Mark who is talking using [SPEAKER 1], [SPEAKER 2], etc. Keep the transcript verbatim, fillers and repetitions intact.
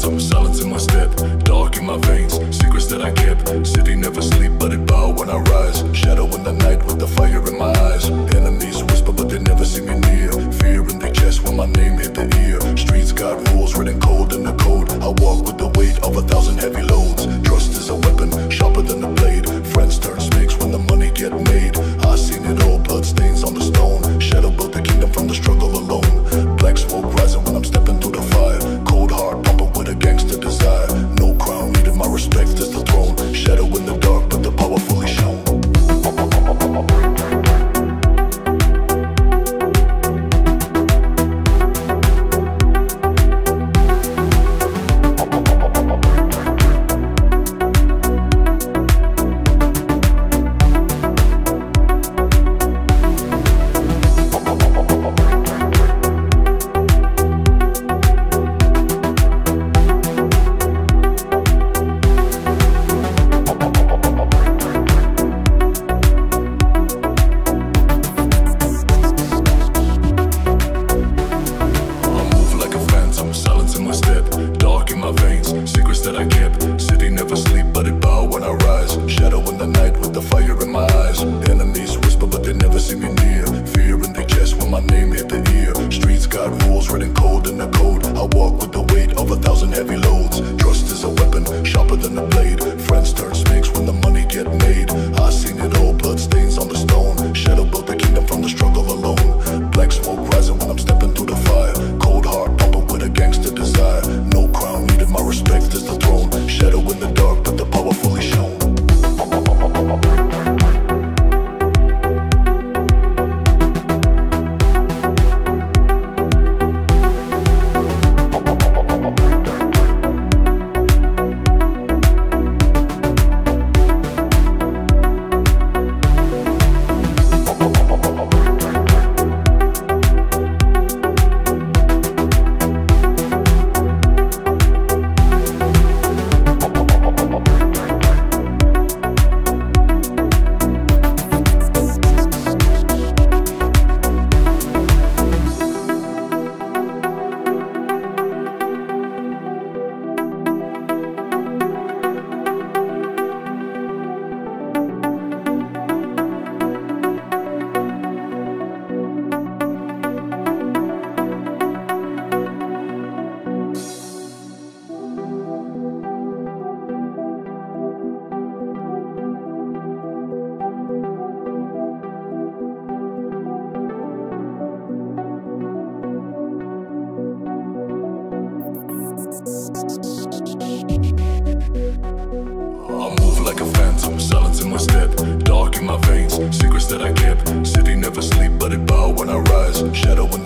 [SPEAKER 1] phantom, silence in my step, dark in my veins, secrets that I kept. City never sleep, but it bow when I rise. Shadow in the night with the fire in my eyes. Enemies whisper, but they never see me near. Fear in their chest when my name hit the ear. Streets got rules written cold in the code. I walk with the weight of a thousand heavy loads. Trust is a weapon, sharper than a blade. Friends turn snakes when the money get made. I seen it all, blood stains on the stone. Shadow built the kingdom from the struggle alone. Black smoke rising when I'm stepping through the fire. Cold heart pumping with a gangster desire. No crown needed, my respect is the throne. Shadow in the dark, but the power fully shown. That I kept. City never sleep, but it bow when I rise. Shadow in the night with the fire in my eyes. Enemies whisper, but they never see me near. Fear in their chest when my name hit the ear. Streets got rules written cold in the code. I walk with the weight of a thousand heavy loads. Trust is a weapon, sharper than a blade. Friends turn snakes when the money get made. I seen it all, blood stains on the stone. Shadow built the kingdom from the struggle alone. Black smoke rising when I'm stepping through the fire. Cold heart pumping with a gangster desire. No crown needed, my respect is the throne. Shadow in the dark, but the power fully shown. I move like a phantom, silence in my step, dark in my veins, secrets that I kept. City never sleep, but it bow when I rise. Shadow in